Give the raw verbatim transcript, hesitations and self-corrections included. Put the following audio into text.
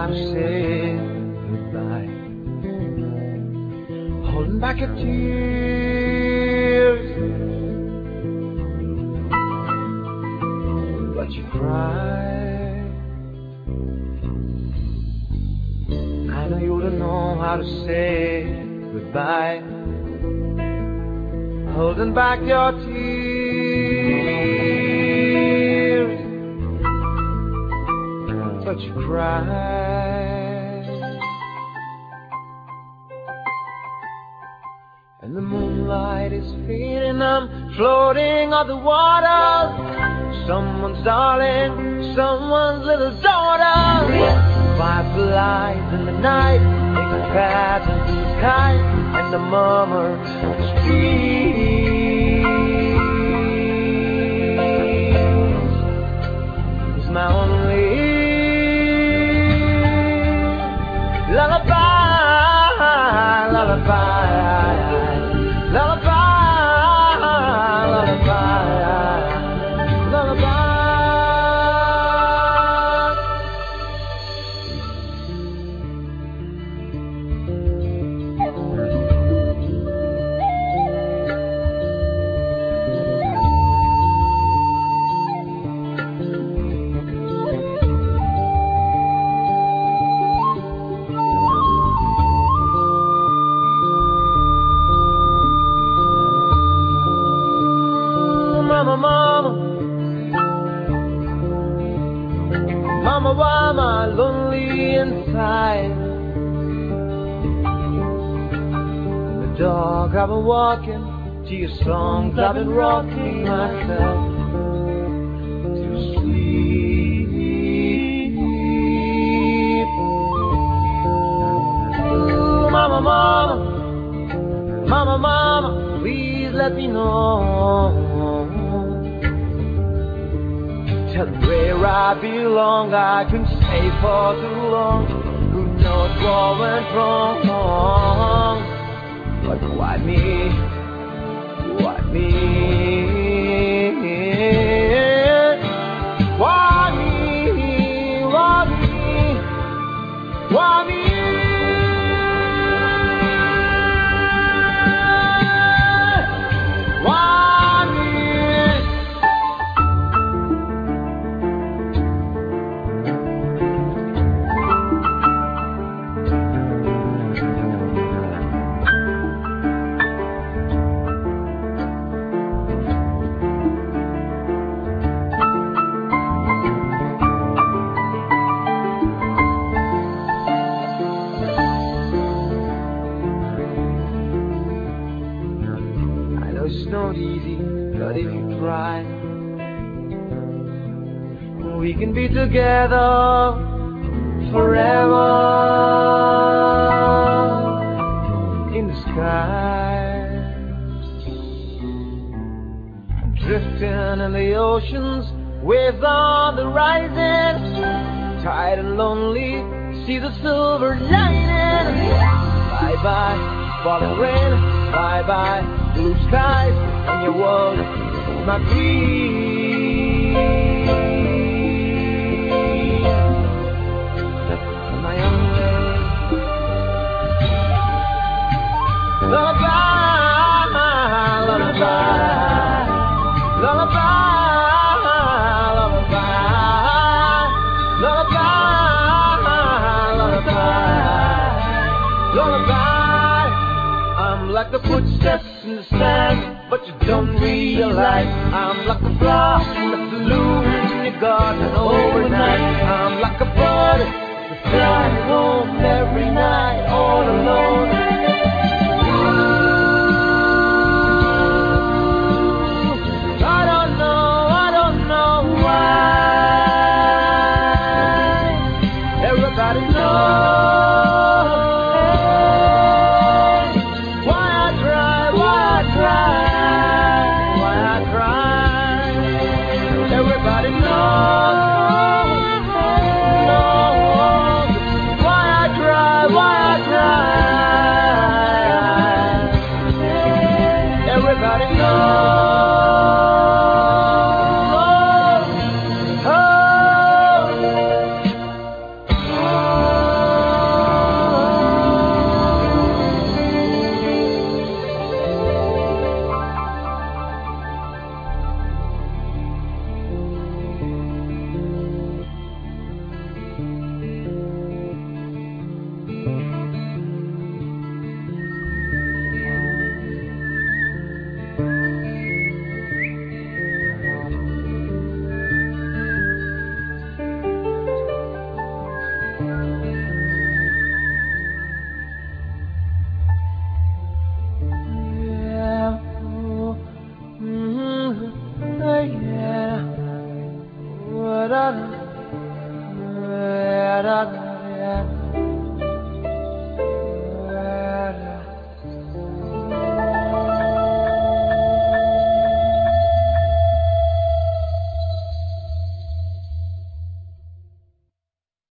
how to say goodbye. Holding back your tears, but you cry. I know you don't know how to say goodbye. Holding back your tears, but you cry. And the moonlight is fading, I'm floating on the water. Someone's darling, someone's little daughter. Fireflies in the night, make a pattern in the sky, and the murmur of the streets is my only lullaby, lullaby, lullaby, lullaby, lullaby. Mama, mama, mama, why am I lonely inside? In the dark I've been walking to your songs, I've been rocking myself to sleep. Ooh, mama, mama, mama, mama, please let me know. Tell me where I belong, I can stay for too long. Who knows what went wrong? But why me? Why me? Why me? Why me? Why me? It's not easy, but if you try, we can be together forever in the sky. Drifting in the oceans, waves on the rising, tired and lonely, see the silver lining. Bye bye, falling rain, bye bye, blue skies, and your world is my dream. My only lullaby, lullaby, lullaby, lullaby, lullaby, lullaby, lullaby. I'm like the footsteps in the sand, but you don't realize I'm like a flower that blooms in your garden overnight. I'm like a bird that's flying home every night all alone. Ooh, I don't know, I don't know why everybody knows. Everybody knows, knows the the